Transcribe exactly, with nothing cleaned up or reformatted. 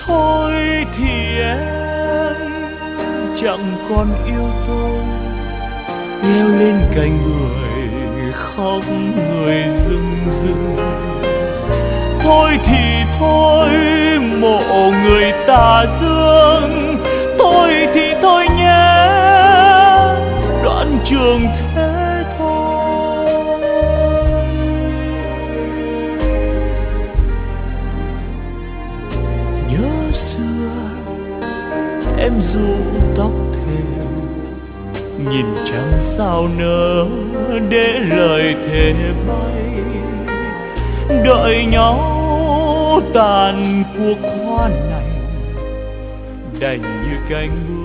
Thôi thì em chẳng còn yêu tôi, leo lên cành bưởi khóc người rưng rưng. Thôi thì thôi mộ người tà dương, thôi thì thôi nhé đoạn trường thế thôi. Nhớ xưa em ru tóc thềm, nhìn trăng sao nở để lời thề bay. Đợi nhau tàn cuộc hoa này đành như cánh mưa